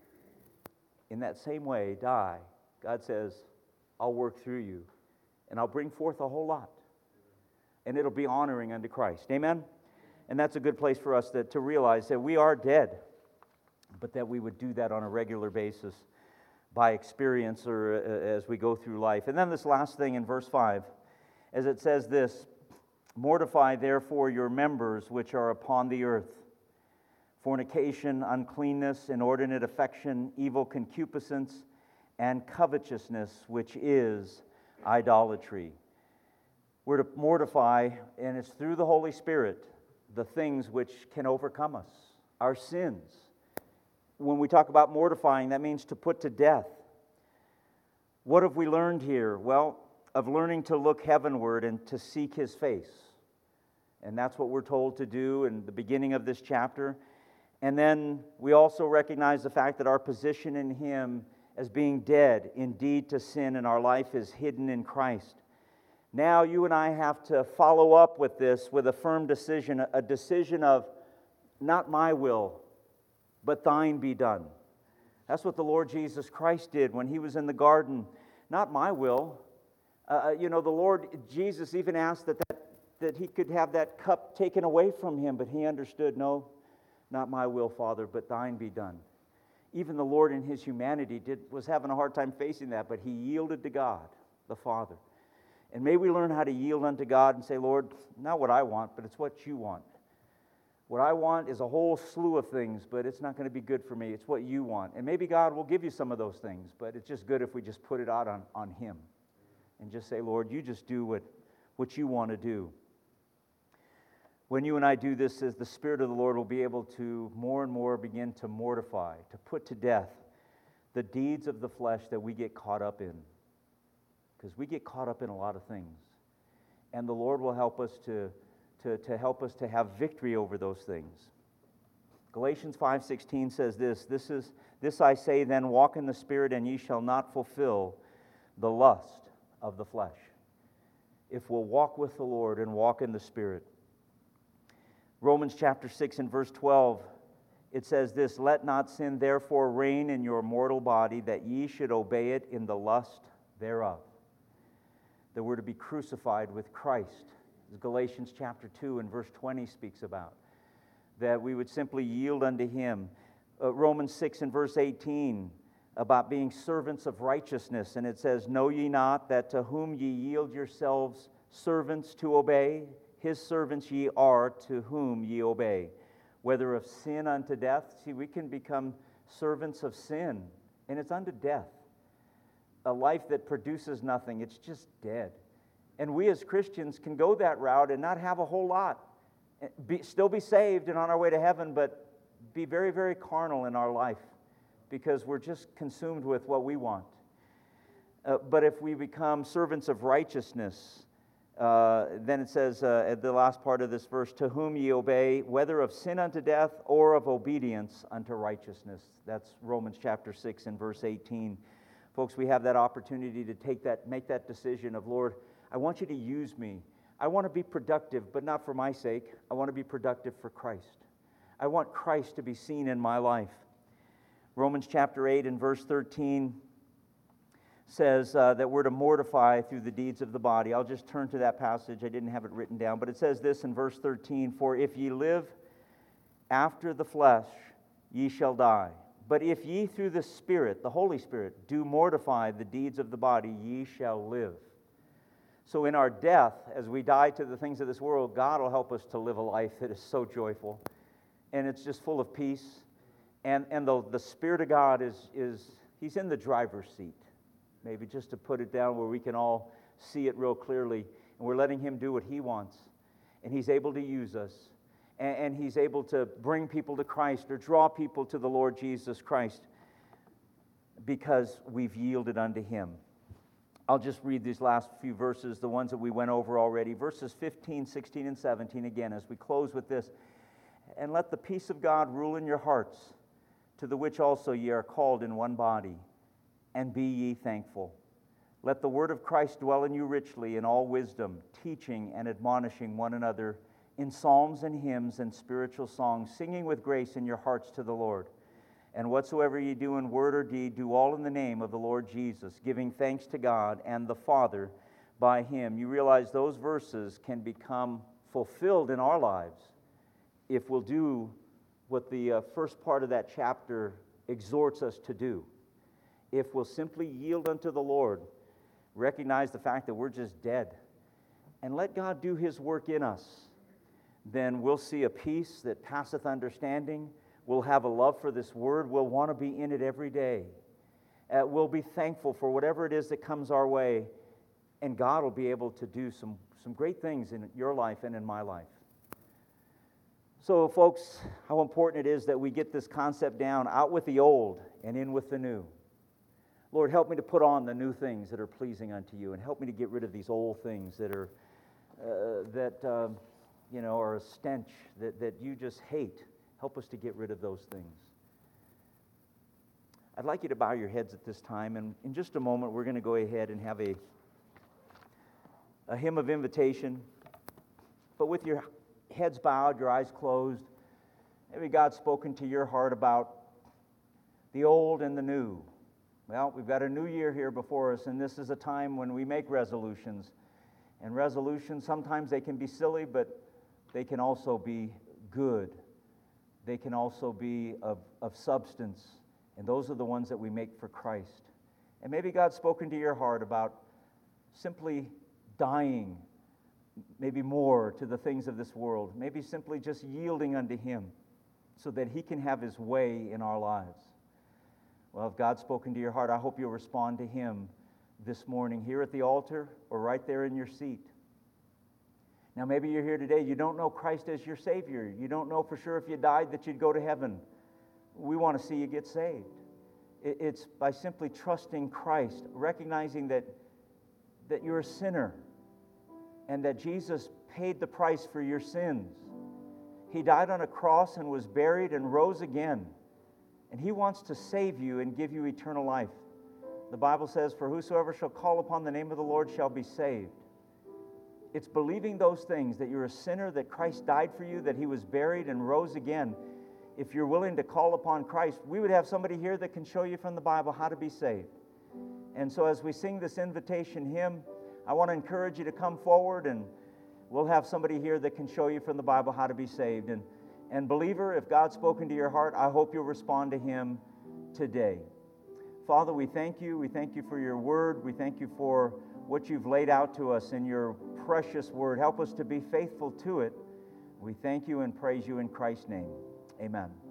in that same way, die, God says, I'll work through you, and I'll bring forth a whole lot. And it'll be honoring unto Christ. Amen? And that's a good place for us to, to realize that we are dead, but that we would do that on a regular basis by experience or uh, as we go through life. And then this last thing in verse five, as it says this, "Mortify therefore your members which are upon the earth, fornication, uncleanness, inordinate affection, evil concupiscence, and covetousness, which is idolatry." We're to mortify, and it's through the Holy Spirit, the things which can overcome us, our sins. When we talk about mortifying, that means to put to death. What have we learned here? Well, of learning to look heavenward and to seek His face. And that's what we're told to do in the beginning of this chapter. And then we also recognize the fact that our position in Him as being dead indeed to sin in our life is hidden in Christ. Now you and I have to follow up with this with a firm decision, a decision of not my will, but thine be done. That's what the Lord Jesus Christ did when He was in the garden. Not my will. Uh, you know, the Lord Jesus even asked that, that that He could have that cup taken away from Him, but He understood, no, not my will, Father, but thine be done. Even the Lord in His humanity did was having a hard time facing that, but He yielded to God, the Father. And may we learn how to yield unto God and say, Lord, not what I want, but it's what you want. What I want is a whole slew of things, but it's not going to be good for me. It's what you want. And maybe God will give you some of those things, but it's just good if we just put it out on, on Him and just say, Lord, you just do what, what you want to do. When you and I do this, as the Spirit of the Lord will be able to more and more begin to mortify, to put to death the deeds of the flesh that we get caught up in. Because we get caught up in a lot of things. And the Lord will help us to, to, to help us to have victory over those things. Galatians five sixteen says this, this is this I say then, walk in the Spirit, and ye shall not fulfill the lust of the flesh. If we'll walk with the Lord and walk in the Spirit. Romans chapter six and verse twelve, it says this, let not sin therefore reign in your mortal body, that ye should obey it in the lust thereof. That we're to be crucified with Christ, as Galatians chapter two and verse twenty speaks about. That we would simply yield unto Him. Uh, Romans six and verse eighteen, about being servants of righteousness. And it says, "Know ye not that to whom ye yield yourselves servants to obey, his servants ye are to whom ye obey, whether of sin unto death." See, we can become servants of sin, and it's unto death. A life that produces nothing, it's just dead. And we as Christians can go that route and not have a whole lot. Be, still be saved and on our way to heaven, but be very, very carnal in our life because we're just consumed with what we want. Uh, but if we become servants of righteousness, uh, then it says uh, at the last part of this verse, "To whom ye obey, whether of sin unto death or of obedience unto righteousness." That's Romans chapter six and verse eighteen. Folks, we have that opportunity to take that, make that decision of, "Lord, I want you to use me. I want to be productive, but not for my sake. I want to be productive for Christ. I want Christ to be seen in my life." Romans chapter eight and verse thirteen says uh, that we're to mortify through the deeds of the body. I'll just turn to that passage. I didn't have it written down, but it says this in verse thirteen, "For if ye live after the flesh, ye shall die. But if ye through the Spirit," the Holy Spirit, "do mortify the deeds of the body, ye shall live." So in our death, as we die to the things of this world, God will help us to live a life that is so joyful. And it's just full of peace. And and the, the Spirit of God is, is, He's in the driver's seat. Maybe just to put it down where we can all see it real clearly. And we're letting Him do what He wants. And He's able to use us. And, and He's able to bring people to Christ or draw people to the Lord Jesus Christ because we've yielded unto Him. I'll just read these last few verses, the ones that we went over already. Verses fifteen, sixteen, and seventeen again as we close with this. "And let the peace of God rule in your hearts, to the which also ye are called in one body, and be ye thankful. Let the word of Christ dwell in you richly in all wisdom, teaching and admonishing one another in psalms and hymns and spiritual songs, singing with grace in your hearts to the Lord. And whatsoever ye do in word or deed, do all in the name of the Lord Jesus, giving thanks to God and the Father by Him." You realize those verses can become fulfilled in our lives if we'll do what the uh, first part of that chapter exhorts us to do. If we'll simply yield unto the Lord, recognize the fact that we're just dead, and let God do His work in us, then we'll see a peace that passeth understanding. We'll have a love for this word. We'll want to be in it every day. Uh, we'll be thankful for whatever it is that comes our way. And God will be able to do some, some great things in your life and in my life. So, folks, how important it is that we get this concept down, out with the old and in with the new. Lord, help me to put on the new things that are pleasing unto you, and help me to get rid of these old things that are, uh, that um, you know, are a stench, that, that you just hate. Help us to get rid of those things. I'd like you to bow your heads at this time, and in just a moment we're going to go ahead and have a, a hymn of invitation. But with your heads bowed, your eyes closed, maybe God's spoken to your heart about the old and the new. Well, we've got a new year here before us, and this is a time when we make resolutions. And resolutions, sometimes they can be silly, but they can also be good. They can also be of, of substance, and those are the ones that we make for Christ. And maybe God's spoken to your heart about simply dying, maybe more to the things of this world, maybe simply just yielding unto Him so that He can have His way in our lives. Well, if God's spoken to your heart, I hope you'll respond to Him this morning here at the altar or right there in your seat. Now, maybe you're here today, you don't know Christ as your Savior. You don't know for sure if you died that you'd go to heaven. We want to see you get saved. It's by simply trusting Christ, recognizing that, that you're a sinner and that Jesus paid the price for your sins. He died on a cross and was buried and rose again. And He wants to save you and give you eternal life. The Bible says, "For whosoever shall call upon the name of the Lord shall be saved." It's believing those things, that you're a sinner, that Christ died for you, that He was buried and rose again. If you're willing to call upon Christ, we would have somebody here that can show you from the Bible how to be saved. And so as we sing this invitation hymn, I want to encourage you to come forward, and we'll have somebody here that can show you from the Bible how to be saved. And, and believer, if God's spoken to your heart, I hope you'll respond to Him today. Father, we thank you. We thank you for your word. We thank you for what you've laid out to us in your precious word. Help us to be faithful to it. We thank you and praise you in Christ's name. Amen.